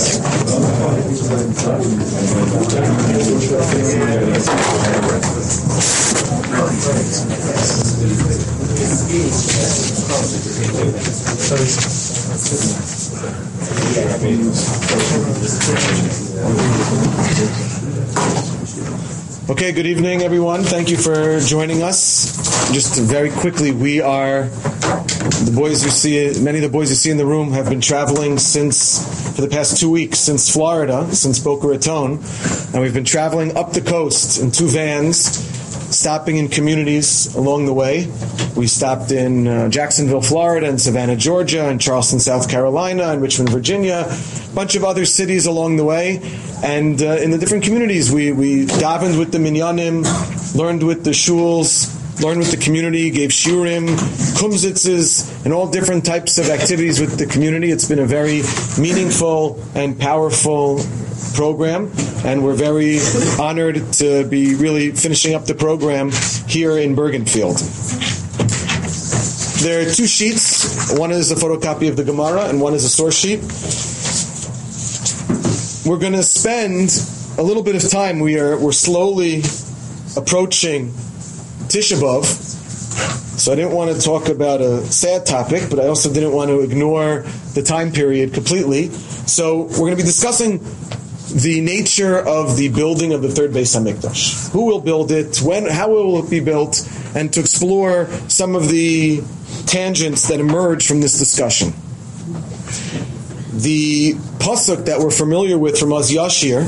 Okay, good evening, everyone. Thank you for joining us. Just very quickly, we are the boys you see. Many of the boys you see in the room have been traveling for the past 2 weeks, since Florida, since Boca Raton, and we've been traveling up the coast in 2 vans, stopping in communities along the way. We stopped in Jacksonville, Florida, and Savannah, Georgia, and Charleston, South Carolina, and Richmond, Virginia, a bunch of other cities along the way. And in the different communities, we davened with the minyanim, learned with the shuls, learned with the community, gave shurim, kumzitzes, and all different types of activities with the community. It's been a very meaningful and powerful program, and we're very honored to be really finishing up the program here in Bergenfield. There are 2 sheets. One is a photocopy of the Gemara, and one is a source sheet. We're going to spend a little bit of time. We're slowly approaching Tisha B'Av, so I didn't want to talk about a sad topic, but I also didn't want to ignore the time period completely. So we're going to be discussing the nature of the building of the third Beis HaMikdash. Who will build it? When? How will it be built? And to explore some of the tangents that emerge from this discussion. The pasuk that we're familiar with from Oz Yashir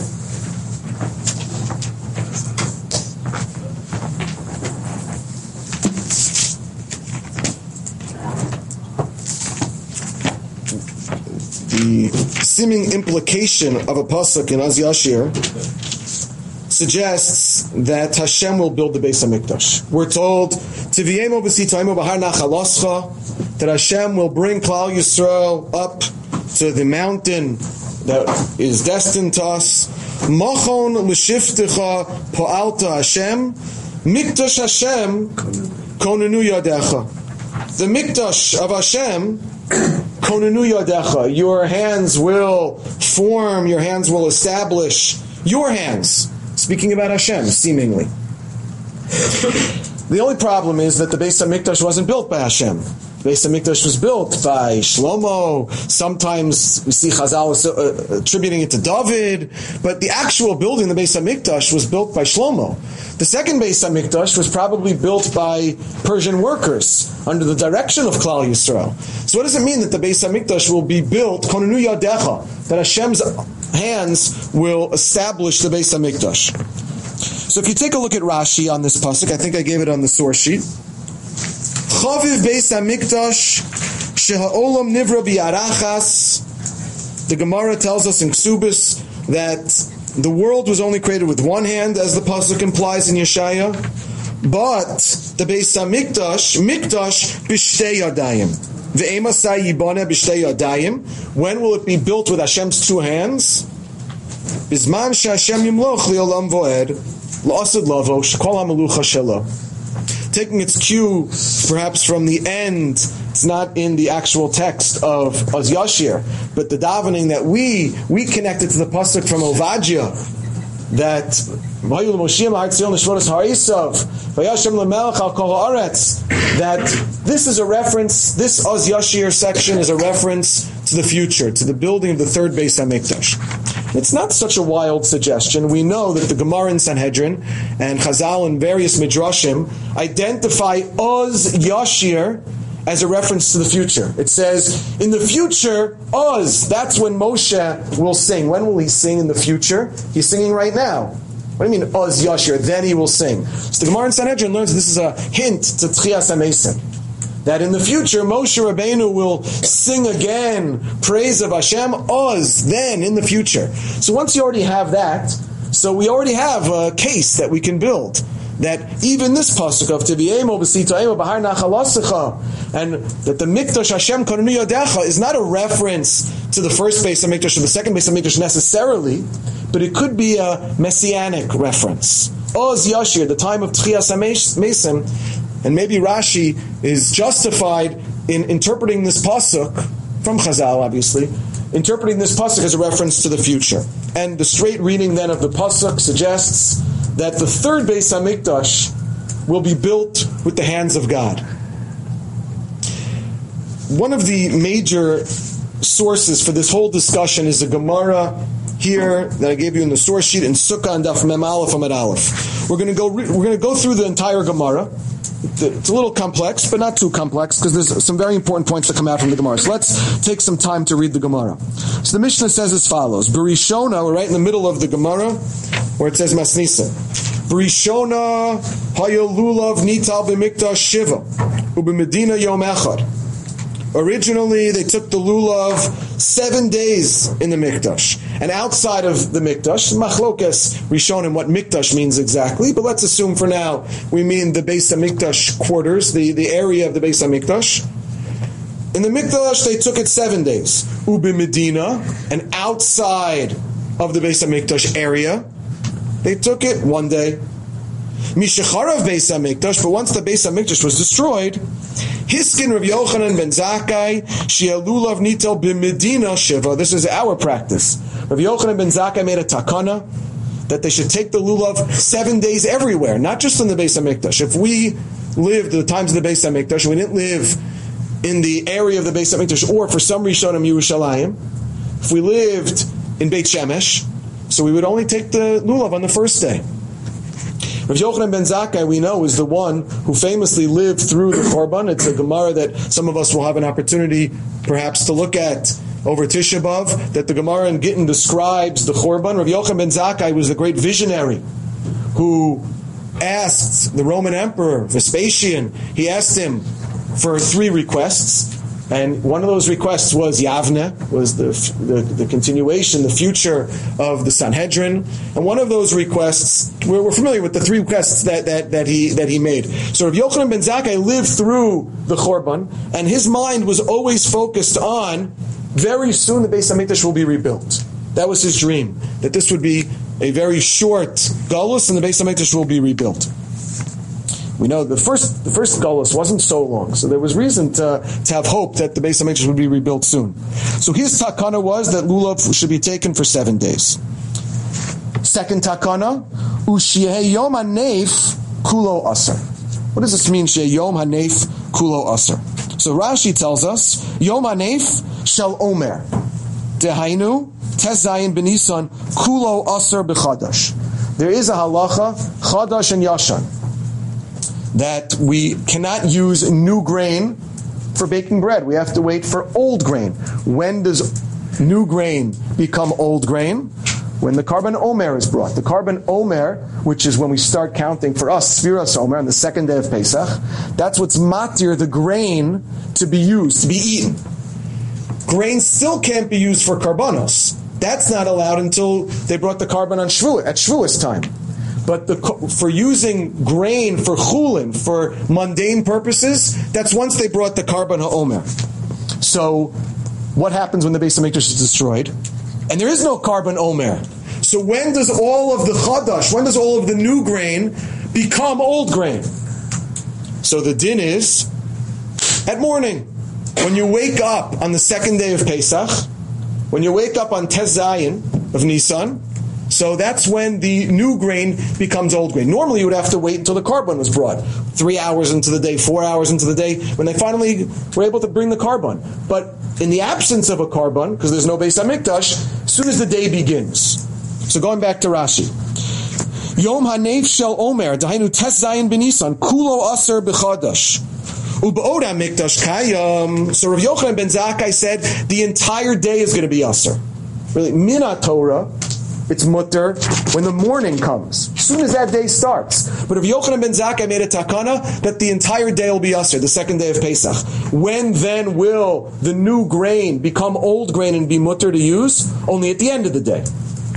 the seeming implication of a pasuk in Oz Yashir suggests that Hashem will build the Beis HaMikdash. We're told Tiviyemo b'sitaymo b'har nachaloscha, that Hashem will bring Klal Yisrael up to the mountain that is destined to us. Machon l'shiftecha po'alta Hashem, mikdash Hashem konenu yadecha. The mikdash of Hashem, konenu yadecha. Your hands will form, your hands will establish, your hands. Speaking about Hashem, seemingly. The only problem is that the Beis HaMikdash wasn't built by Hashem. The Beis HaMikdash was built by Shlomo. Sometimes we see Chazal attributing it to David. But the actual building of the Beis HaMikdash was built by Shlomo. The second Beis HaMikdash was probably built by Persian workers under the direction of Klal Yisrael. So what does it mean that the Beis HaMikdash will be built, Konenu Yadecha, that Hashem's hands will establish the Beis HaMikdash? So if you take a look at Rashi on this pasuk, I think I gave it on the source sheet. Chaviv Beis HaMikdash Sheha'olam Nivra Bi'arachas. The Gemara tells us in Ksubis that the world was only created with one hand, as the pasuk implies in Yeshaya. But the Beis HaMikdash, Mikdash B'shtei Yadayim. Ve'emasai Yiboneh B'shtei Yadayim. When will it be built with Hashem's 2 hands? Bizman she'Hashem yimloch li'olam vo'ed la'asad lavo shekol ha'melucha shelo. Taking its cue, perhaps from the end, it's not in the actual text of Oz Yashir, but the davening that we connected to the pasuk from Ovadia, that that this is a reference, this Oz Yashir section is a reference to the future, to the building of the third Beis HaMikdash. It's not such a wild suggestion. We know that the Gemara in Sanhedrin and Chazal and various Midrashim identify Oz Yashir as a reference to the future. It says, in the future, Oz, that's when Moshe will sing. When will he sing in the future? He's singing right now. What do you mean, Oz Yashir? Then he will sing. So the Gemara in Sanhedrin learns this is a hint to Tchias HaMesim, that in the future, Moshe Rabbeinu will sing again praise of Hashem, Oz, then in the future. So once you already have that, so we already have a case that we can build, that even this pasuk of Tiviyemo b'sitaymo b'har nachaloscha, and that the Mikdash Hashem konenu yadecha is not a reference to the first Beis HaMikdash or the second Beis HaMikdash necessarily, but it could be a messianic reference. Oz Yashir, the time of Tchias HaMesim. And maybe Rashi is justified in interpreting this pasuk from Chazal, obviously, interpreting this pasuk as a reference to the future. And the straight reading then of the pasuk suggests that the third Beis HaMikdash will be built with the hands of God. One of the major sources for this whole discussion is a Gemara here that I gave you in the source sheet in Sukkah and Daf Mem Aleph Amud Aleph. We're going to go through the entire Gemara. It's a little complex, but not too complex, because there's some very important points that come out from the Gemara. So let's take some time to read the Gemara. So the Mishnah says as follows: Berishona, we're right in the middle of the Gemara, where it says Masnisa. Berishona hayo lulav nital b'mikdash shiva u'b'medina yom echad. Originally, they took the lulav 7 days in the mikdash, and outside of the mikdash, machlokes rishonim what mikdash means exactly, but let's assume for now we mean the Beis HaMikdash quarters, the area of the Beis HaMikdash. In the mikdash, they took it 7 days. Ubi Medina, and outside of the Beis HaMikdash area, they took it 1 day. Mishacharav Beis HaMikdash, but once the Beis HaMikdash was destroyed, Hiskin Rav Yochanan ben Zakkai she'alulav nitel b'medina shiva. This is our practice. Rav Yochanan ben Zakkai made a takana that they should take the lulav 7 days everywhere, not just in the Beis HaMikdash. If we lived at the times of the Beis HaMikdash, we didn't live in the area of the Beis HaMikdash, or for some Rishonim Yerushalayim, if we lived in Beit Shemesh, so we would only take the lulav on the first day. Rav Yochanan ben Zakkai, we know, is the one who famously lived through the Korban. It's a Gemara that some of us will have an opportunity perhaps to look at over Tisha B'Av, that the Gemara in Gittin describes the Korban. Rav Yochanan ben Zakkai was the great visionary who asked the Roman Emperor, Vespasian, he asked him for 3 requests. And one of those requests was Yavne, was the continuation, the future of the Sanhedrin. And one of those requests, we're familiar with the 3 requests that he made. So Rav Yochanan ben Zakkai lived through the Chorban, and his mind was always focused on, very soon the Beis HaMikdash will be rebuilt. That was his dream, that this would be a very short galus and the Beis HaMikdash will be rebuilt. We know the first galus wasn't so long, so there was reason to have hope that the Beis HaMikdash would be rebuilt soon. So his takana was that lulav should be taken for 7 days. Second takana, u'sheyeh yom haneif kulo aser. What does this mean? Sheyeh yom haneif kulo aser. So Rashi tells us yom haneif shel omer dehainu tes zayin b'nisan kulo aser b'chadash. There is a halacha chadash and yashan, that we cannot use new grain for baking bread. We have to wait for old grain. When does new grain become old grain? When the Karban Omer is brought. The Karban Omer, which is when we start counting for us, Sfiras Omer, on the second day of Pesach, that's what's matir, the grain to be used, to be eaten. Grain still can't be used for Karbanos. That's not allowed until they brought the Karban on Shavuot, at Shavuos time. But for using grain for chulin, for mundane purposes, that's once they brought the Karban HaOmer. So, what happens when the Beis HaMikdash is destroyed? And there is no Karban Omer. So when does all of the Chadash, when does all of the new grain become old grain? So the din is, at morning, when you wake up on the second day of Pesach, when you wake up on Tes Zayin of Nisan, so that's when the new grain becomes old grain. Normally you would have to wait until the Karban was brought. 3 hours into the day, 4 hours into the day, when they finally were able to bring the Karban. But in the absence of a Karban, because there's no Beis HaMikdash, as soon as the day begins. So going back to Rashi. Yom Haneif Shel Omer, Dahainu Tes Zayin B'Nisan, Kulo Aser B'Chadash. U'Ba'od HaMikdash Kayam. So Rav Yochanan ben Zakkai said, the entire day is going to be Aser. Really, Mina Torah, it's mutter when the morning comes, as soon as that day starts. But if Yochanan ben Zakkai made a takana that the entire day will be Aser, the second day of Pesach. When then will the new grain become old grain and be mutter to use? Only at the end of the day.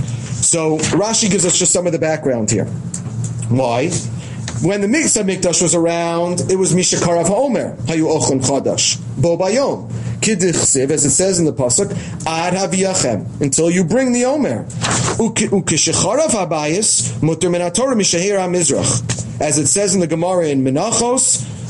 So Rashi gives us just some of the background here. Why? When the Beis HaMikdash was around, it was Mishakarav HaOmer, Hayu Ochlin Chadash, Bo Bayom. Kiddichsiv, as it says in the pasuk, Ad Haviyachem, until you bring the Omer. Ukishacharav Habayis, Mutter Min HaTorah Mishahir HaMizrach. As it says in the Gemara in Menachos,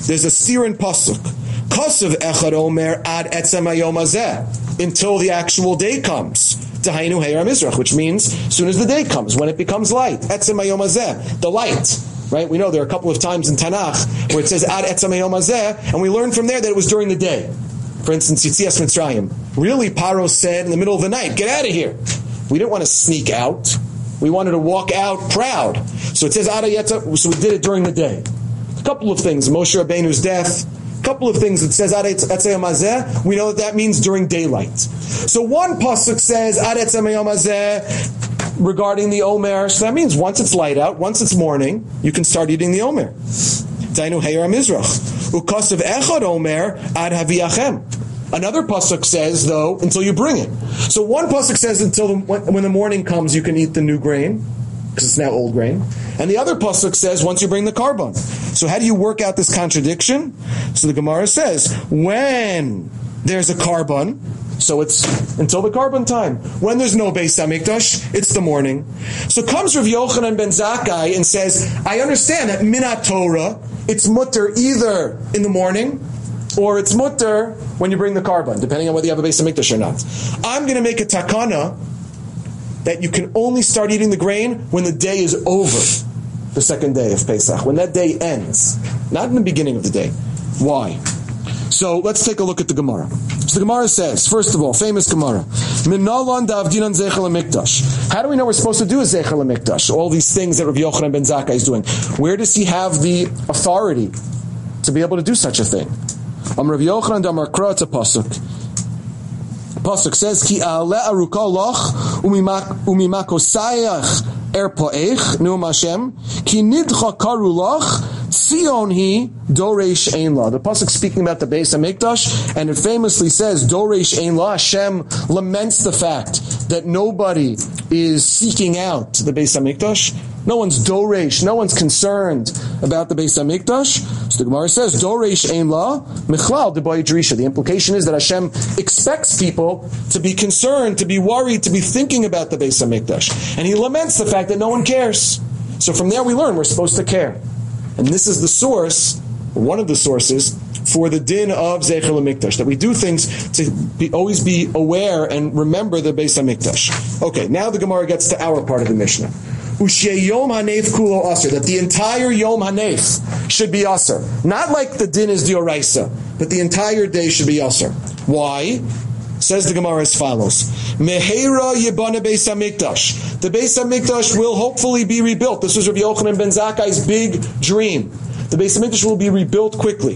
there's a sirin pasuk. Kosev echad omer ad etzem hayom hazeh, until the actual day comes. Dahainu Heir HaMizrach, which means as soon as the day comes, when it becomes light. Etzem hayom hazeh, the light. Right? We know there are a couple of times in Tanakh where it says ad etzem hayom hazeh, and we learn from there that it was during the day. For instance, Yitzias Mitzrayim. Really, Paro said in the middle of the night, get out of here. We didn't want to sneak out. We wanted to walk out proud. So it says ad etzem, so we did it during the day. A couple of things. Moshe Rabbeinu's death. A couple of things. It says ad etzem hayom hazeh. We know that means during daylight. So one pasuk says ad etzem hayom hazeh regarding the Omer. So that means once it's light out, once it's morning, you can start eating the Omer. Dainu Heir HaMizrach. Ukosev echad Omer ad haviachem. Another pasuk says, though, until you bring it. So one pasuk says until when the morning comes, you can eat the new grain, because it's now old grain. And the other pasuk says, once you bring the carbon. So how do you work out this contradiction? So the Gemara says, when there's a carbon, so it's until the carbon time. When there's no Beis HaMikdash, it's the morning. So comes Rav Yochanan ben Zakkai and says, I understand that Minat Torah, it's mutter either in the morning, or it's mutter when you bring the carbon, depending on whether you have a Beis HaMikdash or not. I'm going to make a takana that you can only start eating the grain when the day is over, the second day of Pesach, when that day ends, not in the beginning of the day. Why? So let's take a look at the Gemara. So the Gemara says, first of all, famous Gemara, Minalan davdinan zeichel hamikdash. How do we know we're supposed to do a zeichel hamikdash? All these things that Rav Yochanan ben Zakkai is doing. Where does he have the authority to be able to do such a thing? Rav Yochanan damar kra, it's a pasuk. Pasuk says, Ki a'ale aruka loch umimakosayach po'ech nu'am Hashem ki nidcha karu loch Sion hi doresh ein la. The pasuk speaking about the Beis HaMikdash, and it famously says doresh ein la. Hashem laments the fact that nobody is seeking out the Beis HaMikdash. No one's doresh, no one's concerned about the Beis HaMikdash. So the Gemara says, doresh ein la, michlal debay drisha. The implication is that Hashem expects people to be concerned, to be worried, to be thinking about the Beis HaMikdash. And He laments the fact that no one cares. So from there we learn we're supposed to care. And this is the source, one of the sources, for the din of Zeichel HaMikdash, that we do things to always be aware and remember the Beis HaMikdash. Okay, now the Gemara gets to our part of the Mishnah. Yom Hanef Kulo Aser, that the entire Yom Hanef should be Aser. Not like the din is Dioraisa, but the entire day should be Aser. Why? Says the Gemara as follows. Mehera Yibana Beis HaMikdash. The Beis HaMikdash will hopefully be rebuilt. This was Rabbi Yochanan ben Zakkai's big dream. The Beis HaMikdash will be rebuilt quickly.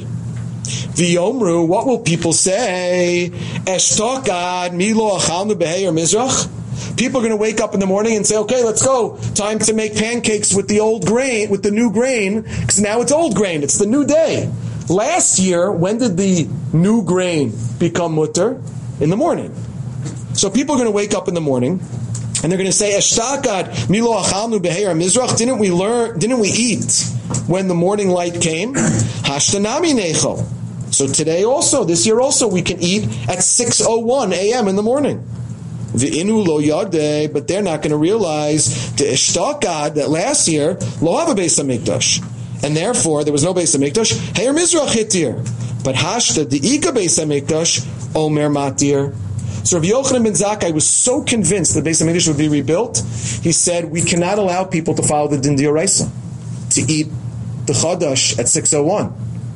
V'yomru, what will people say? Eshtokad Milo Achalnu Beheir Mizrach. People are going to wake up in the morning and say, okay, let's go. Time to make pancakes with the old grain, with the new grain, because now it's old grain. It's the new day. Last year, when did the new grain become mutter? In the morning. So people are going to wake up in the morning and they're going to say, Eshtakad Milo Achalnu Beheir Mizrach. Didn't we eat when the morning light came? Hashtanami Nechol. So today also, this year also, we can eat at 6:01 a.m. in the morning. V'inu lo yadeh, but they're not going to realize the Eshtakad that last year lo have a Beis HaMikdash, and therefore there was no Beis HaMikdash. Heir Mizrach hitir, but hashta the Ika Beis HaMikdash Omer matir. So Rabbi Yochanan ben Zakkai was so convinced that Beis HaMikdash would be rebuilt, he said we cannot allow people to follow the din d'oraisa, to eat the Chadash at 6:01.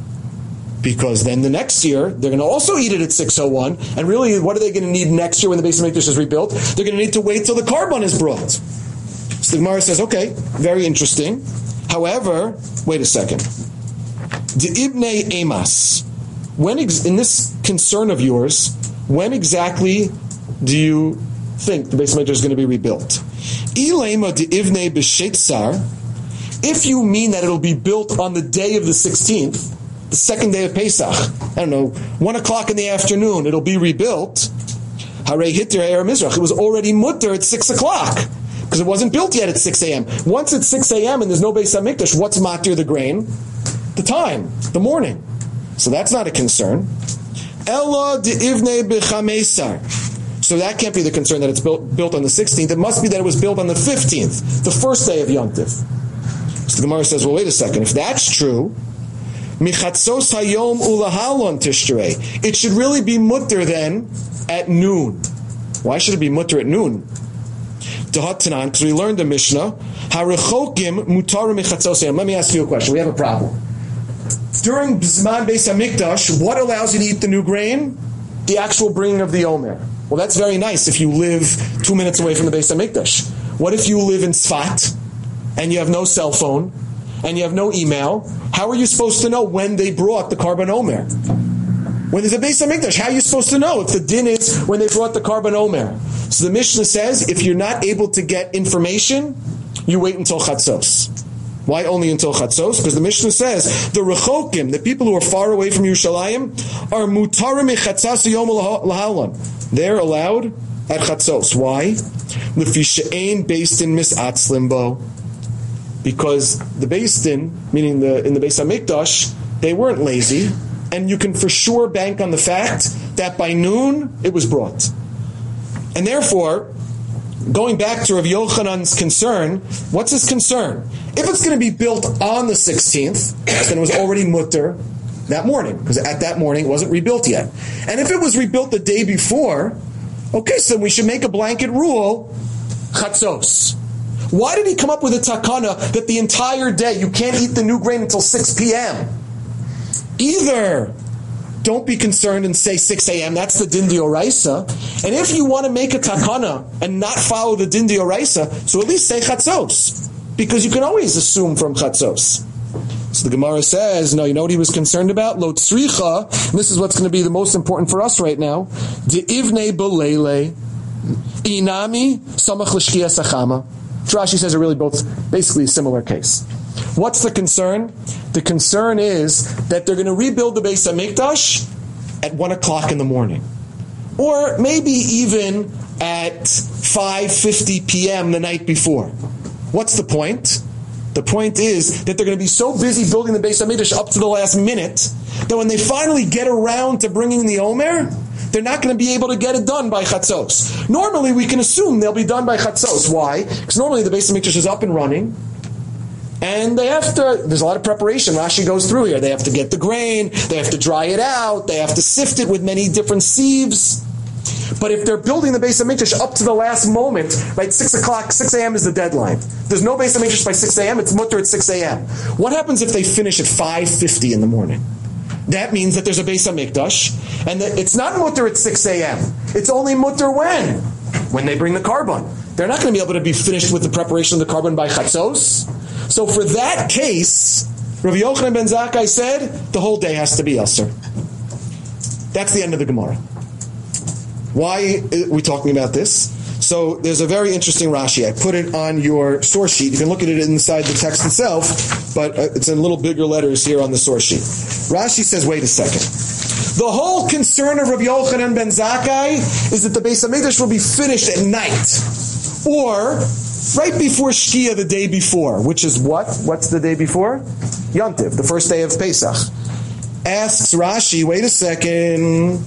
Because then the next year, they're going to also eat it at 6:01. And really, what are they going to need next year when the Beis HaMikdash is rebuilt? They're going to need to wait till the carbon is brought. So the Gemara says, okay, very interesting. However, wait a second. The Ibnei Emas, in this concern of yours, when exactly do you think the Beis HaMikdash is going to be rebuilt? Ilema de Ibnei B'Shetzar, if you mean that it'll be built on the day of the 16th, the second day of Pesach, I don't know, 1 o'clock in the afternoon, it'll be rebuilt. Harei Hitter Eir Mizrach. It was already mutter at 6 o'clock, because it wasn't built yet at 6 a.m. Once it's 6 a.m. and there's no Beis HaMikdash, what's matir the grain? The time, the morning. So that's not a concern. Ella de Ivnei B'Chamesar. So that can't be the concern that it's built on the 16th. It must be that it was built on the 15th, the first day of Yom Tiv. So the Gemara says, well, wait a second. If that's true, Michatzos hayom ulahalon tishrei. It should really be mutter then at noon. Why should it be mutter at noon? Dehatanan, because we learned the Mishnah. Harechokim mutarim michatzos hayom. Let me ask you a question. We have a problem. During Zman Beis Hamikdash, what allows you to eat the new grain? The actual bringing of the Omer. Well, that's very nice if you live 2 minutes away from the Beis Hamikdash. What if you live in Tzfat and you have no cell phone and you have no email? How are you supposed to know when they brought the Karban Omer? When there's a Beis Hamikdash, how are you supposed to know if the din is when they brought the Karban Omer? So the Mishnah says if you're not able to get information, you wait until Chatzos. Why only until Chatzos? Because the Mishnah says the Rechokim, the people who are far away from Yerushalayim, are mutarim mechatzas yom lahalon. They're allowed at Chatzos. Why? Lefi she'ein beis din mis'atz limbo. Because the beis din, meaning in the Beis Hamikdash, they weren't lazy, and you can for sure bank on the fact that by noon it was brought. And therefore, going back to Rav Yochanan's concern, what's his concern? If it's going to be built on the 16th, then it was already mutter that morning, because at that morning it wasn't rebuilt yet. And if it was rebuilt the day before, okay, so we should make a blanket rule, chatzos. Why did he come up with a takana that the entire day you can't eat the new grain until 6 p.m.? Either don't be concerned and say 6 a.m., that's the din d'oraisa. And if you want to make a takana and not follow the din d'oraisa, so at least say chatzos. Because you can always assume from chatzos. So the Gemara says, no, you know what he was concerned about? Lo tzricha, and this is what's going to be the most important for us right now. De'ivnei b'leile, inami samach l'shkia sachama. Rashi says are really both basically a similar case. What's the concern? The concern is that they're going to rebuild the Beis Hamikdash at 1 o'clock in the morning. Or maybe even at 5:50 p.m. the night before. What's the point? The point is that they're going to be so busy building the Beis Hamikdash up to the last minute that when they finally get around to bringing the Omer, they're not going to be able to get it done by Chatzos. Normally we can assume they'll be done by Chatzos. Why? Because normally the Beis Hamikdash is up and running, and there's a lot of preparation. Rashi goes through here. They have to get the grain, they have to dry it out, they have to sift it with many different sieves. But if they're building the Beis Hamikdash up to the last moment, right, 6 o'clock, 6 a.m. is the deadline. There's no Beis Hamikdash by 6 a.m., it's mutter at 6 a.m. What happens if they finish at 5:50 in the morning? That means that there's a Beis Hamikdash, and that it's not mutter at 6 a.m. It's only mutter when? When they bring the carbon. They're not going to be able to be finished with the preparation of the carbon by Chatzos. So for that case, Rav Yochanan ben Zakkai said, the whole day has to be Yasser. That's the end of the Gemara. Why are we talking about this? So there's a very interesting Rashi. I put it on your source sheet. You can look at it inside the text itself, but it's in little bigger letters here on the source sheet. Rashi says, wait a second. The whole concern of Rabbi Yochanan ben Zakkai is that the Beis Hamikdash will be finished at night, or right before Shkia the day before, which is what? What's the day before? Yontiv, the first day of Pesach. Asks Rashi, wait a second.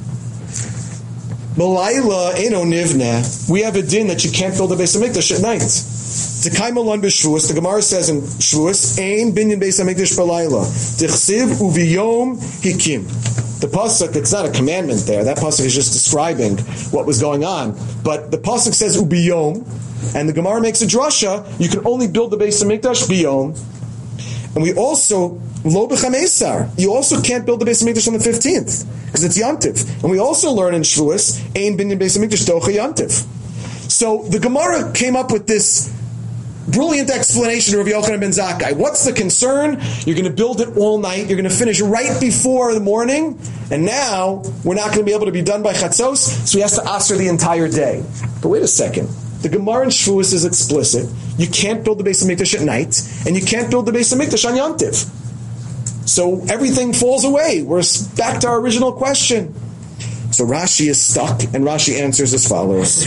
Malayla eno nivna. We have a din that you can't build a Beis Hamikdash at night. Tekaimalon b'Shvuos. The Gemara says in Shvuos, ein binyan Beis Hamikdash b'layla. Tichsiv uviyom hikim. The pasuk, it's not a commandment there. That pasuk is just describing what was going on. But the pasuk says ubiyom, and the Gemara makes a drasha. You can only build the Beis Hamikdash biyom. And we also lo b'chamesar. You also can't build the Beis Hamikdash on the 15th. Because it's Yantiv. And we also learn in Shavuos, Ein binyan Beis Hamikdash docha Yantiv. So the Gemara came up with this brilliant explanation of Rav Yochanan ben Zakkai. What's the concern? You're going to build it all night. You're going to finish right before the morning. And now, we're not going to be able to be done by Chatzos, so he has to asr the entire day. But wait a second. The Gemara in Shavuos is explicit. You can't build the Beis Hamikdash at night, and you can't build the Beis Hamikdash on Yantiv. So everything falls away. We're back to our original question. So Rashi is stuck, and Rashi answers as follows.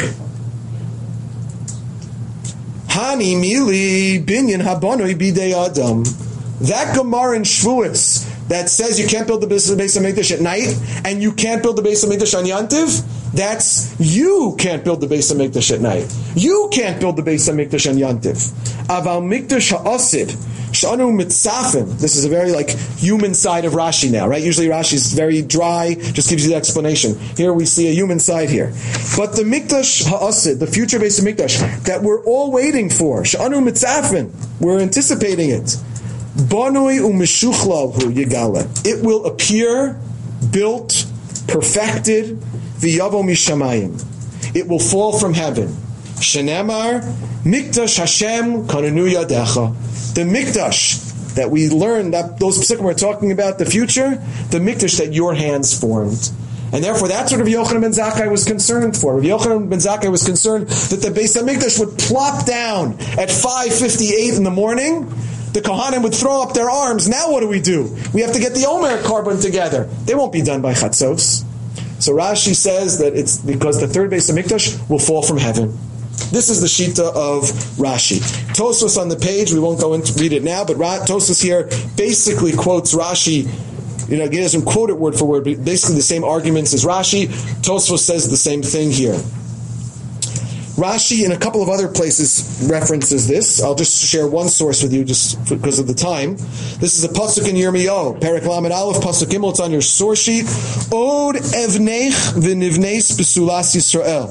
Hani mili binyan habonoi bidei adam. That Gemara in Shavuos that says you can't build the Beis Hamikdash at night, and you can't build the Beis Hamikdash on Yantiv, that's you can't build the Beis Hamikdash at night. You can't build the Beis Hamikdash on Yantiv. Aval mikdash ha'asid Shanu mitzafim. This is a very human side of Rashi now, right? Usually Rashi is very dry, just gives you the explanation. Here we see a human side here. But the Mikdash ha'asid, the future base of Mikdash, that we're all waiting for, Shanu mitzafim, we're anticipating it. Banui u'mishuchlav hu yigala. It will appear, built, perfected, v'yavo mishamayim. It will fall from heaven. Shenemar, Mikdash Hashem kananu yadecha. The Mikdash that we learned, that those psukim we're talking about, the future, the Mikdash that your hands formed. And therefore, that's what Rav Yochanan ben Zakkai was concerned for. Rav Yochanan ben Zakkai was concerned that the Beis HaMikdash would plop down at 5:58 in the morning. The Kohanim would throw up their arms. Now what do? We have to get the Omer carbon together. They won't be done by Chatzos. So Rashi says that it's because the third Beis HaMikdash will fall from heaven. This is the Shita of Rashi. Tosfos on the page, we won't go into read it now, but Tosfos here basically quotes Rashi. He doesn't quote it word for word, but basically the same arguments as Rashi. Tosfos says the same thing here. Rashi, in a couple of other places, references this. I'll just share one source with you, just because of the time. This is a pasuk in Yirmiyahu, Perek Lamed Aleph, pasuk Gimel. It's on your source sheet. Od evnech v'nivneis b'sulas Yisrael.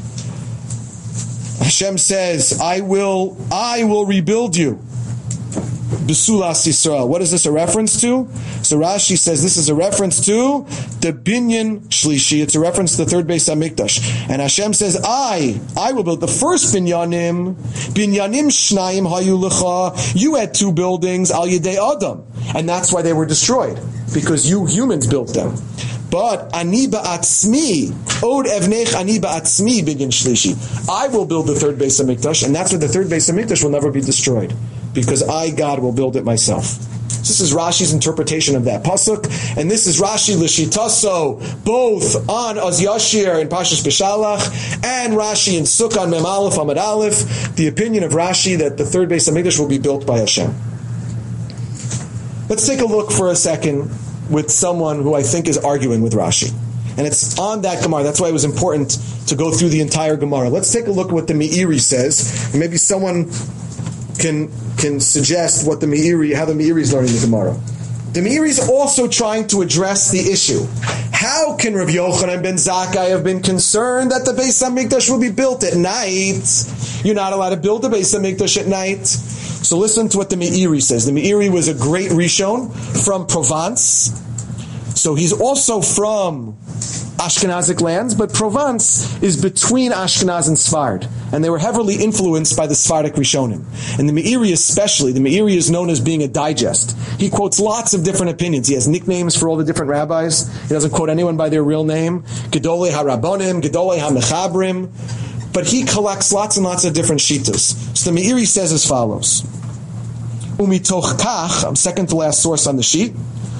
Hashem says, I will rebuild you. B'sulas Yisrael. What is this a reference to? So Rashi says this is a reference to the Binyan Shlishi. It's a reference to the third Beis HaMikdash. And Hashem says, I will build the first Binyanim. Binyanim Shnayim Hayu Lecha. You had two buildings, Al Yedei Adam. And that's why they were destroyed. Because you humans built them. But Ani Ba'atzmi, Od Evnech Ani Ba'atzmi Binyan Shlishi. I will build the third Beis HaMikdash, and that's why the third Beis HaMikdash will never be destroyed. Because I, God, will build it myself. So this is Rashi's interpretation of that pasuk, and this is Rashi L'Shitaso, both on Az Yashir in Pashas B'Shalach, and Rashi in Sukkah Mem Aleph Amud Aleph, the opinion of Rashi that the third Beis HaMikdash will be built by Hashem. Let's take a look for a second with someone who I think is arguing with Rashi. And it's on that Gemara. That's why it was important to go through the entire Gemara. Let's take a look at what the Meiri says. And maybe someone can suggest what how the Meiri is learning the Gemara. The Meiri is also trying to address the issue. How can Rav Yochanan ben Zakkai have been concerned that the Beis HaMikdash will be built at night? You're not allowed to build the Beis HaMikdash at night. So listen to what the Meiri says. The Meiri was a great Rishon from Provence. So he's also from Ashkenazic lands, but Provence is between Ashkenaz and Sfard. And they were heavily influenced by the Sephardic Rishonim. And the Meiri especially, the Meiri is known as being a digest. He quotes lots of different opinions. He has nicknames for all the different rabbis. He doesn't quote anyone by their real name. Gedolei HaRabbonim, Gedolei HaMechabrim. But he collects lots and lots of different shitas. So the Meiri says as follows. Umitoch kach, second to last source on the sheet.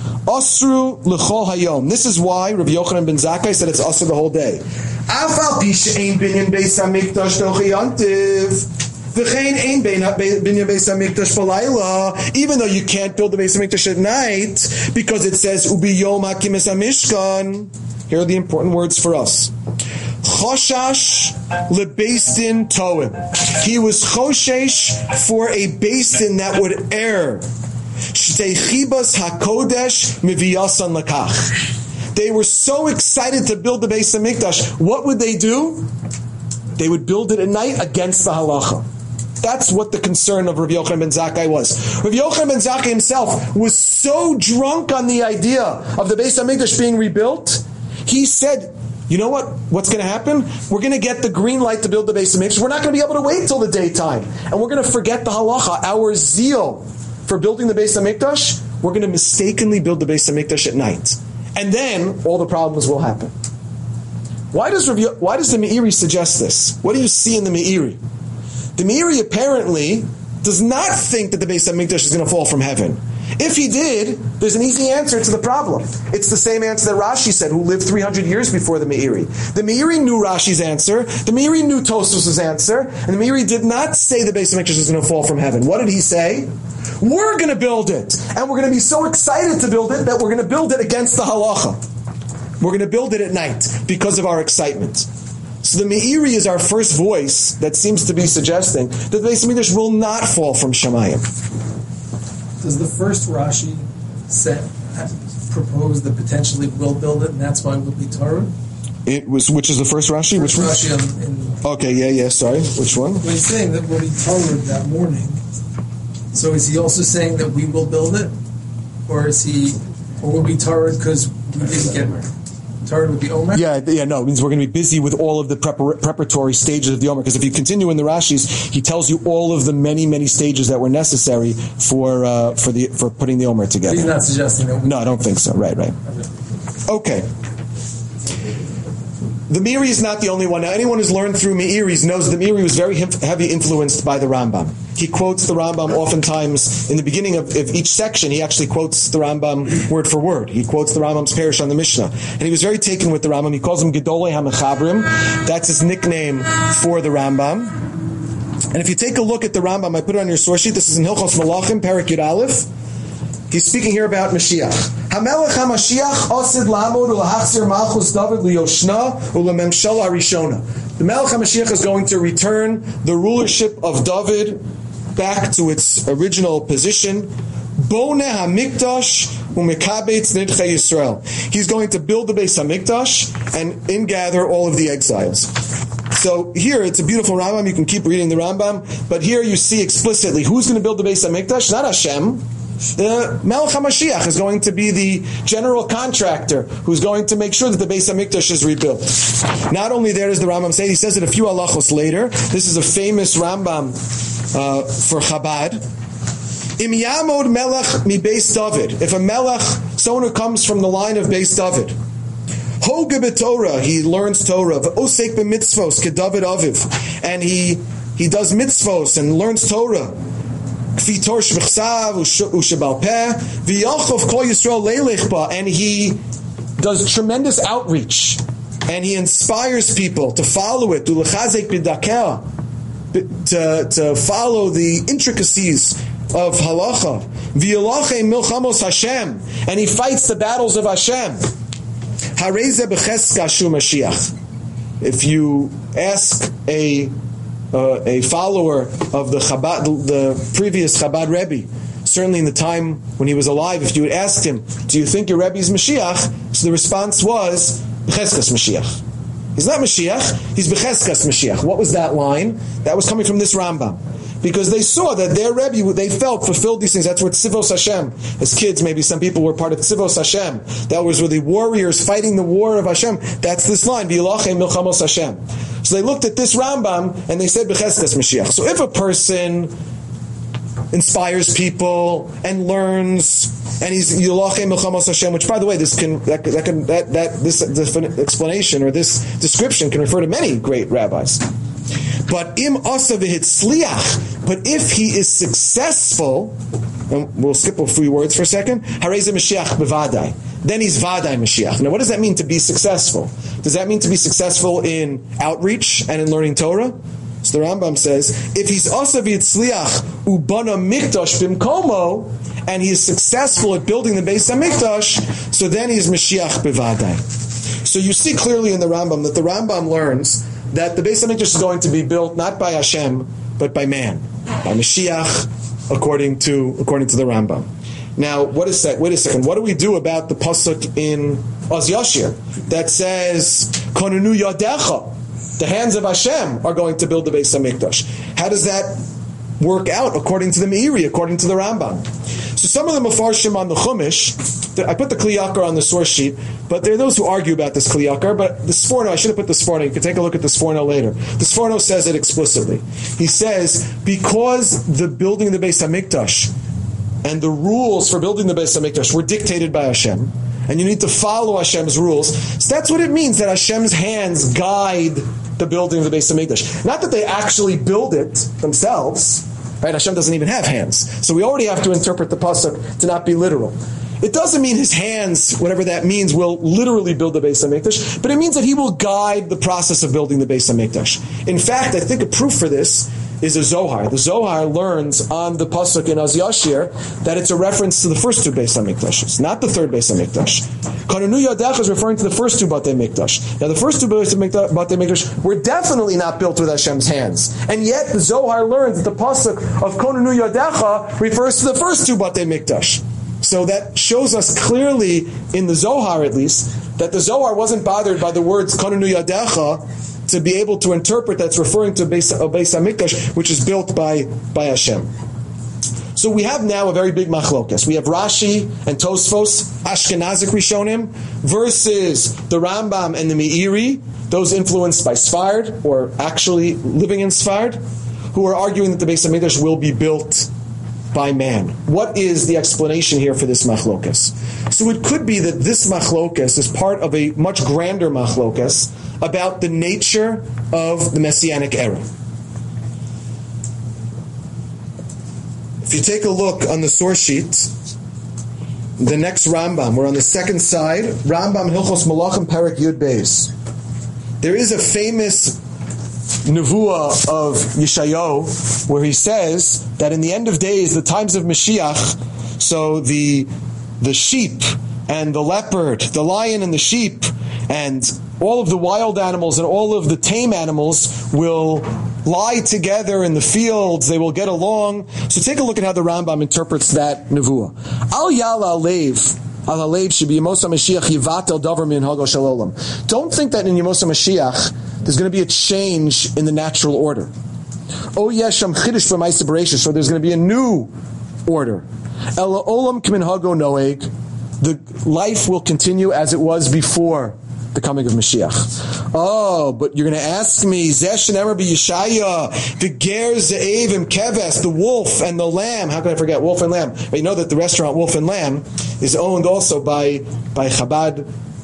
Osru l'chol hayom. This is why Rav Yochanan ben Zakkai said it's osru the whole day. Afal pi she'ein binyan beis hamikdash tochi yantiv. V'chein ein binyan beis hamikdash b'layla. Even though you can't build the beis hamikdash at night, because it says ubi yom hakim es hamishkan. Here are the important words for us. Choshash lebeistin toim. He was choshesh for a beistin that would err. Shteichibas hakodesh miviyasan lakach. They were so excited to build the Beis HaMikdash. What would they do? They would build it at night against the halacha. That's what the concern of Rav Yochanan ben Zakkai was. Rav Yochanan ben Zakkai himself was so drunk on the idea of the Beis HaMikdash being rebuilt, he said, you know what? What's going to happen? We're going to get the green light to build the Beis HaMikdash. We're not going to be able to wait till the daytime. And we're going to forget the halacha, our zeal for building the Beis HaMikdash. We're going to mistakenly build the Beis HaMikdash at night. And then all the problems will happen. Why does the Meiri suggest this? What do you see in the Meiri? The Meiri apparently does not think that the Beis HaMikdash is going to fall from heaven. If he did, there's an easy answer to the problem. It's the same answer that Rashi said, who lived 300 years before the Meiri. The Meiri knew Rashi's answer, the Meiri knew Tosfos' answer, and the Meiri did not say the Beis HaMikdash is going to fall from heaven. What did he say? We're going to build it, and we're going to be so excited to build it that we're going to build it against the halacha. We're going to build it at night because of our excitement. So the Meiri is our first voice that seems to be suggesting that the Beis HaMikdash will not fall from Shemayim. Does the first Rashi propose that potentially we'll build it, and that's why we'll be Torah? Which is the first Rashi? Which one? Rashi Okay, sorry. Which one? Well, he's saying that we'll be Torah that morning. So is he also saying that we will build it? Or will be Torah because we didn't get Torah with the Omer? No, it means we're going to be busy with all of the preparatory stages of the Omer. Because if you continue in the Rashis, he tells you all of the many, many stages that were necessary for putting the Omer together. He's not suggesting that. No, I don't think so. Right. Okay. The Meiri is not the only one. Now, anyone who's learned through Meiris knows that Meiri was very heavy influenced by the Rambam. He quotes the Rambam oftentimes in the beginning of each section. He actually quotes the Rambam word for word. He quotes the Rambam's Parish on the Mishnah. And he was very taken with the Rambam. He calls him Gedolei HaMechabrim. That's his nickname for the Rambam. And if you take a look at the Rambam, I put it on your source sheet. This is in Hilchos Malachim, Perek Yud Aleph. He's speaking here about Mashiach. HaMelech HaMashiach osid lamod ulahachzir malchus David liyoshna ulamemshel harishona. The Melech HaMashiach is going to return the rulership of David back to its original position. Boneh HaMikdash umekabetz nidchei Yisrael. He's going to build the Beis HaMikdash and ingather all of the exiles. So here, it's a beautiful Rambam. You can keep reading the Rambam. But here you see explicitly who's going to build the Beis HaMikdash? Not Hashem. The Melech HaMashiach is going to be the general contractor who's going to make sure that the Beis HaMikdash is rebuilt. Not only there does the Rambam say, he says it a few halachos later. This is a famous Rambam for Chabad. Im Yamod Melech mi Beis David. If a Melech, someone who comes from the line of Beis David, Hoge b'Torah, he learns Torah. V'osek b'mitzvos keDavid Aviv, and he does mitzvos and learns Torah. And he does tremendous outreach, and he inspires people to follow it, to follow the intricacies of halacha. And he fights the battles of Hashem. If you ask a follower of the Chabad, the previous Chabad Rebbe, certainly in the time when he was alive, if you had asked him, do you think your Rebbe is Mashiach? So the response was, Becheskas Mashiach. He's not Mashiach, he's Becheskas Mashiach. What was that line? That was coming from this Rambam. Because they saw that their Rebbe, they felt, fulfilled these things. That's what Tzivos Hashem. As kids, maybe some people were part of Tzivos Hashem. That was where the warriors fighting the war of Hashem. That's this line, V'yilachem milchamos Hashem. So they looked at this Rambam and they said, Becheskas Mashiach. So if a person inspires people and learns, and he's Yilachem milchamos Hashem, which by the way, this explanation or this description can refer to many great rabbis. But im asa v'hitzliach, but if he is successful, and we'll skip a few words for a second, harei Mashiach bevadai, then he's vadai Mashiach. Now what does that mean to be successful? Does that mean to be successful in outreach and in learning Torah? So the Rambam says, if he's asa v'hitzliach ubana mikdash bimkomo, and he is successful at building the Beis HaMikdash, so then he's Mashiach bevadai. So you see clearly in the Rambam that the Rambam learns that the Beis HaMikdash is going to be built not by Hashem, but by man, by Mashiach, according to the Rambam. Now, wait a second. What do we do about the pasuk in Oz Yashir that says, "Konenu yadecha"? The hands of Hashem are going to build the Beis HaMikdash. How does that work out according to the Meiri, according to the Rambam? So some of the Mefarshim on the Chumash, I put the Kli Yakar on the source sheet, but there are those who argue about this Kli Yakar, but the Sforno, I should have put the Sforno, you can take a look at the Sforno later. The Sforno says it explicitly. He says, because the building of the Beis HaMikdash and the rules for building the Beis HaMikdash were dictated by Hashem, and you need to follow Hashem's rules, so that's what it means that Hashem's hands guide the building of the Beis HaMikdash. Not that they actually build it themselves, right? Hashem doesn't even have hands. So we already have to interpret the pasuk to not be literal. It doesn't mean his hands, whatever that means, will literally build the Beis HaMikdash, but it means that he will guide the process of building the Beis HaMikdash. In fact, I think a proof for this is a Zohar. The Zohar learns on the pasuk in Az Yashir that it's a reference to the first two Beis HaMikdashes, not the third Beis HaMikdash. Konenu Yadecha is referring to the first two Batei Mikdash. Now, the first two Batei Mikdash were definitely not built with Hashem's hands, and yet the Zohar learns that the pasuk of Konenu Yadecha refers to the first two Batei Mikdash. So that shows us clearly, in the Zohar at least, that the Zohar wasn't bothered by the words Konenu Yadecha to be able to interpret that's referring to Beis HaMikdash, which is built by Hashem. So we have now a very big machlokas. We have Rashi and Tosfos, Ashkenazic Rishonim, versus the Rambam and the Meiri, those influenced by Sfard, or actually living in Sfard, who are arguing that the Beis HaMikdash will be built by man. What is the explanation here for this machlokas? So it could be that this machlokas is part of a much grander machlokas about the nature of the Messianic era. If you take a look on the source sheet, the next Rambam, we're on the second side, Rambam Hilchos Malachim Perek Yud Beis. There is a famous nevuah of Yeshayahu where he says that in the end of days, the times of Mashiach, so the sheep and the leopard, the lion and the sheep, and all of the wild animals and all of the tame animals will lie together in the fields, they will get along. So take a look at how the Rambam interprets that nevuah. Al yala alev should be Yemos HaMashiach yivatel davar min hago shel olam. Don't think that in Yemos HaMashiach there's going to be a change in the natural order. Oh yesham chidush b'ma'aseh bereishis, so there's going to be a new order. El olam k'min hago noeg, the life will continue as it was before the coming of Mashiach. Oh, but you're going to ask me, Zesh and Emer b'Yeshaya, the ger ze'ev im keves, the wolf and the lamb. How can I forget wolf and lamb? But you know that the restaurant Wolf and Lamb is owned also by Chabad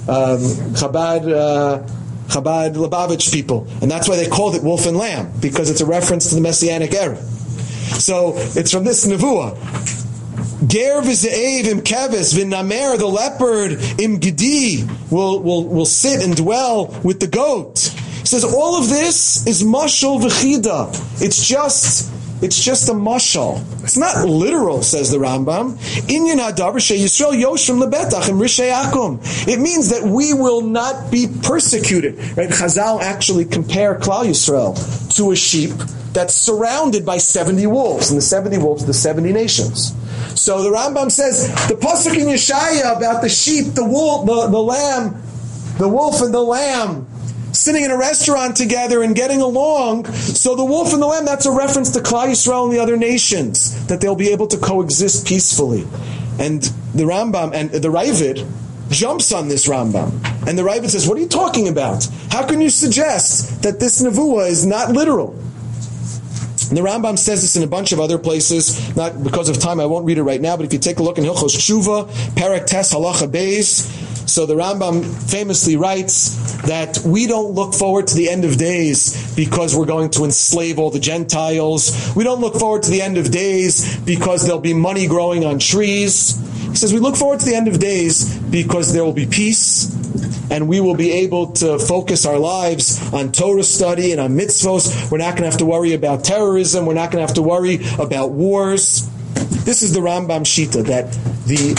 Lubavitch people, and that's why they called it Wolf and Lamb, because it's a reference to the Messianic era. So it's from this nevuah. Ger v'ze'ev im keves v'namer, the leopard im gedi will sit and dwell with the goat. He says all of this is mashal v'chida. It's just a mashal. It's not literal, says the Rambam. Inyan hadavar sheYisrael yoshim lebetach im rishei akum. It means that we will not be persecuted. Right? Chazal actually compare Klal Yisrael to a sheep that's surrounded by 70 wolves, and the 70 wolves are the 70 nations. So the Rambam says the pasuk in Yeshaya about the sheep, the wolf, the lamb, the wolf and the lamb sitting in a restaurant together and getting along. So the wolf and the lamb, that's a reference to Klal Yisrael and the other nations, that they'll be able to coexist peacefully. And the Rambam and the Ravid jumps on this Rambam, and the Ravid says, "What are you talking about? How can you suggest that this nevuah is not literal?" And the Rambam says this in a bunch of other places. Not because of time, I won't read it right now, but if you take a look in Hilchos Tshuva, Perek Tes Halacha Beis, so the Rambam famously writes that we don't look forward to the end of days because we're going to enslave all the Gentiles. We don't look forward to the end of days because there'll be money growing on trees. He says we look forward to the end of days because there will be peace, and we will be able to focus our lives on Torah study and on mitzvos. We're not going to have to worry about terrorism. We're not going to have to worry about wars. This is the Rambam Shita, that the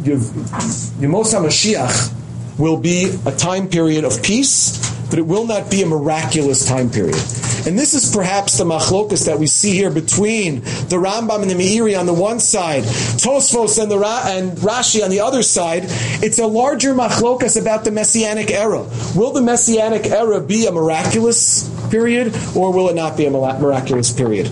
Yemos HaMashiach will be a time period of peace, but it will not be a miraculous time period. And this is perhaps the machlokas that we see here between the Rambam and the Meiri on the one side, Tosfos and Rashi on the other side. It's a larger machlokas about the Messianic era. Will the Messianic era be a miraculous period, or will it not be a miraculous period?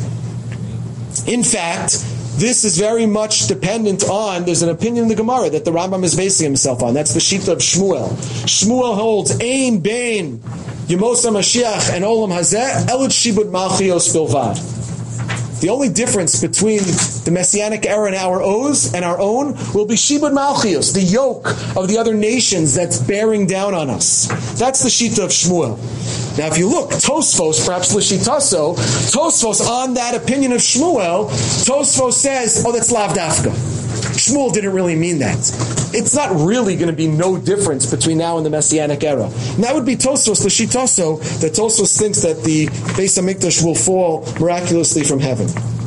In fact, this is very much dependent on, there's an opinion in the Gemara that the Rambam is basing himself on. That's the Shita of Shmuel. Shmuel holds, Ein Bein Yemos HaMashiach and Olam Hazeh Elud Shibud Malchios Bilvad. The only difference between the Messianic era and our own will be Shibud Malchios, the yoke of the other nations that's bearing down on us. That's the Shita of Shmuel. Now, if you look, Tosfos, perhaps L'Shitaso, Tosfos, on that opinion of Shmuel, Tosfos says, oh, that's Lav Dafka. Shmuel didn't really mean that. it's not really going to be no difference between now and the Messianic era. And that would be Tosfos L'Shitoso, that Tosfos thinks that the Beis HaMikdash will fall miraculously from heaven.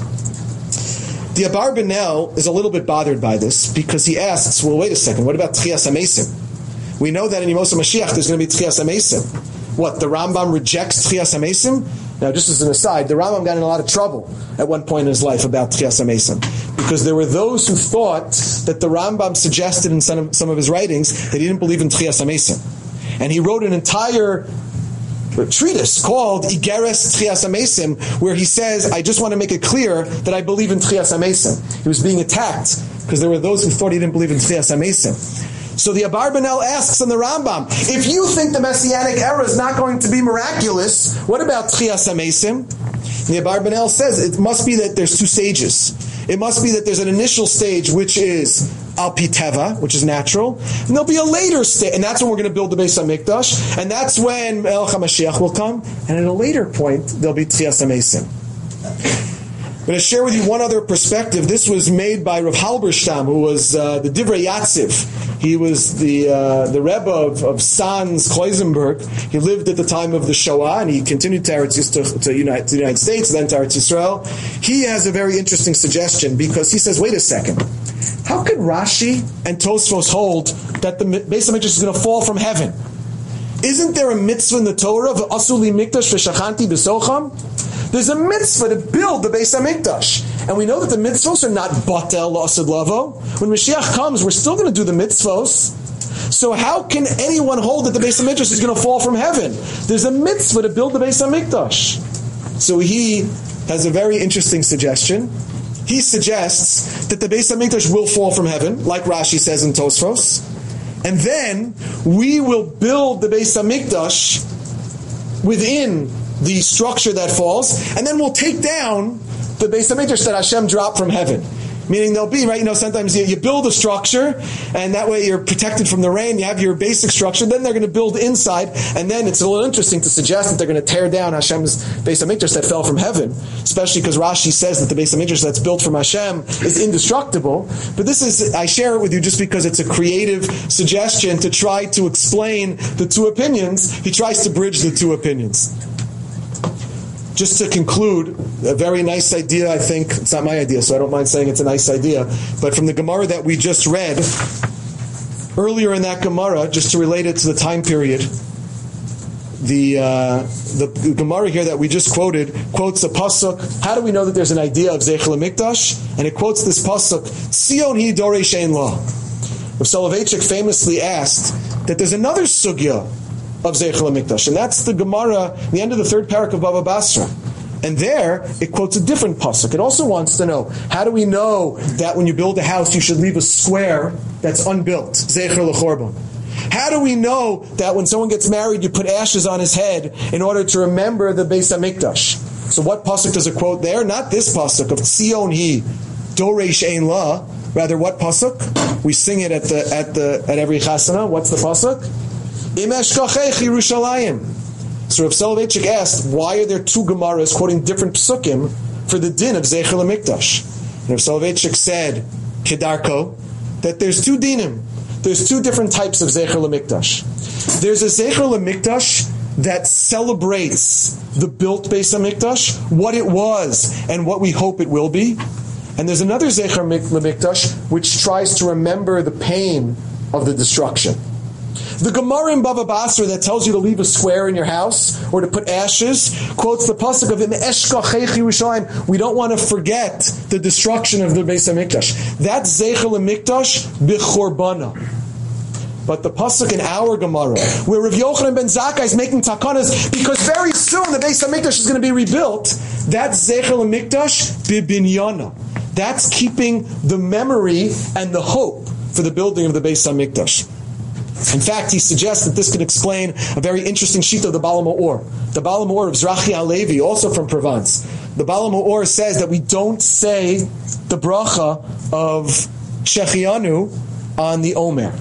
The Abarbanel is a little bit bothered by this because he asks, well, wait a second, what about Tchias HaMesim? We know that in Yemos HaMashiach there's going to be Tchias HaMesim. What, the Rambam rejects Tchias HaMesim? Now, just as an aside, the Rambam got in a lot of trouble at one point in his life about Tchias HaMesim, because there were those who thought that the Rambam suggested in some of his writings that he didn't believe in Tchias HaMesim. And he wrote an entire treatise called Igeres Tchias HaMesim, where he says, I just want to make it clear that I believe in Tchias HaMesim. He was being attacked because there were those who thought he didn't believe in Tchias HaMesim. So the Abarbanel asks in the Rambam, if you think the Messianic era is not going to be miraculous, what about Tchias HaMesim? The Abarbanel says it must be that there's two stages. It must be that there's an initial stage which is Al Pi Teva, which is natural, and there'll be a later stage, and that's when we're going to build the Beis HaMikdash, and that's when Melech HaMashiach will come, and at a later point there'll be Tchias HaMesim. I'm going to share with you one other perspective. This was made by Rav Halberstam, who was the Divrei Yatziv. He was the Rebbe of Sanz Kloisenberg. He lived at the time of the Shoah, and he continued to the United States, then to Eretz Yisrael. He has a very interesting suggestion, because he says, wait a second, how could Rashi and Tosfos hold that the Beis HaMikdash is going to fall from heaven? Isn't there a mitzvah in the Torah of Asuli Mikdash v'Shachanti b'Socham? There's a mitzvah to build the Beis HaMikdash. And we know that the mitzvos are not batel l'asad lavo. When Mashiach comes, we're still going to do the mitzvos. So how can anyone hold that the Beis HaMikdash is going to fall from heaven? There's a mitzvah to build the Beis HaMikdash. So he has a very interesting suggestion. He suggests that the Beis HaMikdash will fall from heaven, like Rashi says in Tosfos. And then we will build the Beis HaMikdash within the structure that falls, and then we'll take down the Beis HaMikdash that Hashem dropped from heaven. Meaning there'll be, right, sometimes you build a structure, and that way you're protected from the rain, you have your basic structure, then they're going to build inside, and then it's a little interesting to suggest that they're going to tear down Hashem's Beis HaMikdash that fell from heaven, especially because Rashi says that the Beis HaMikdash that's built from Hashem is indestructible. But I share it with you just because it's a creative suggestion to try to explain the two opinions. He tries to bridge the two opinions. Just to conclude, a very nice idea, I think. It's not my idea, so I don't mind saying it's a nice idea. But from the Gemara that we just read, earlier in that Gemara, just to relate it to the time period, the Gemara here that we just quoted quotes a pasuk. How do we know that there's an idea of Zeichel HaMikdash? And it quotes this pasuk, Tzion hi dorei she'en la. Rav Soloveitchik famously asked that there's another sugya of Zeichel HaMikdash, and that's the Gemara, the end of the third parak of Baba Basra. And there, it quotes a different pasuk. It also wants to know, how do we know that when you build a house, you should leave a square that's unbuilt? Zeicher l'chorban. How do we know that when someone gets married, you put ashes on his head in order to remember the Beis HaMikdash? So what pasuk does it quote there? Not this pasuk of Tzion hi dorei she'en la. Rather, what pasuk? We sing it at every chasana. What's the pasuk? Im eshkachech Yerushalayim. So Rav Soloveitchik asked, why are there two Gemaras quoting different psukim for the din of Zeichel HaMikdash? And Rav Soloveitchik said, Kedarko, that there's two dinim. There's two different types of Zeichel HaMikdash. There's a Zeichel HaMikdash that celebrates the built Beis HaMikdash, what it was and what we hope it will be. And there's another Zeichel HaMikdash which tries to remember the pain of the destruction. The Gemara in Bava Basra that tells you to leave a square in your house or to put ashes quotes the pasuk of Im eshkachech Yerushalayim. We don't want to forget the destruction of the Beis HaMikdash. That's Zeichel HaMikdash b'chorbana. But the pasuk in our Gemara, where Rav Yochanan ben Zakkai is making takanas because very soon the Beis HaMikdash is going to be rebuilt, that's Zeichel HaMikdash b'binyana. That's keeping the memory and the hope for the building of the Beis HaMikdash. In fact, he suggests that this can explain a very interesting sheet of the Baal HaMaor. The Baal HaMaor of Zrachi HaLevi, also from Provence. The Baal HaMaor says that we don't say the bracha of Shechianu on the Omer.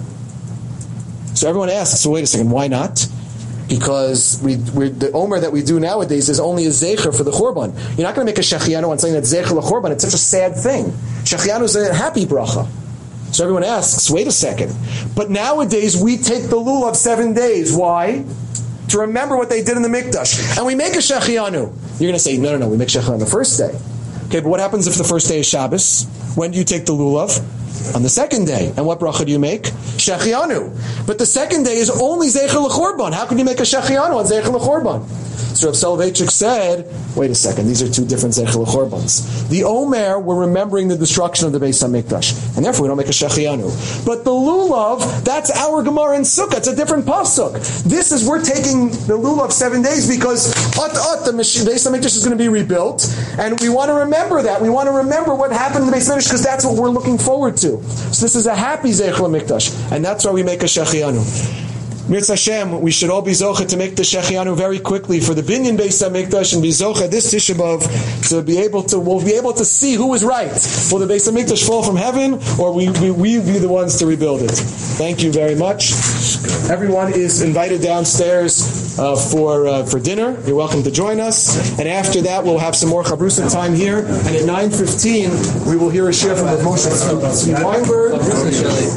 So everyone asks, so wait a second, why not? Because the Omer that we do nowadays is only a Zecher for the Chorban. You're not going to make a Shechianu on something that's Zecher l'Chorban. It's such a sad thing. Shechianu is a happy bracha. So everyone asks, wait a second. But nowadays we take the lulav 7 days. Why? To remember what they did in the Mikdash. And we make a Shechianu. You're going to say, no, we make Shechianu on the first day. Okay, but what happens if the first day is Shabbos? When do you take the lulav? On the second day. And what bracha do you make? Shechianu. But the second day is only Zeicher L'Chorban. How can you make a Shechianu on Zeicher L'Chorban? So Rav Soloveitchik said, wait a second, these are two different Zeicher L'Chorbans. The Omer, we're remembering the destruction of the Beis HaMikdash, and therefore we don't make a Shechianu. But the Lulav, that's our Gemara in Sukkah, it's a different Pasuk. This is, we're taking the Lulav 7 days because the Beis HaMikdash is going to be rebuilt, and we want to remember that. We want to remember what happened in the Beis HaMikdash because that's what we're looking forward to. So this is a happy Zeicher L'Mikdash, and that's why we make a Shechianu. Mirz Hashem, we should all be zocha to make the Shechianu very quickly for the Binyan Beis HaMikdash and be zocha this Tisha B'Av to be able to, we'll be able to see who is right. Will the Beis HaMikdash fall from heaven or we be the ones to rebuild it? Thank you very much. Everyone is invited downstairs for dinner. You're welcome to join us. And after that, we'll have some more Chabrusa time here. And at 9:15, we will hear a share from Rav Moshe Tzvi Weinberg.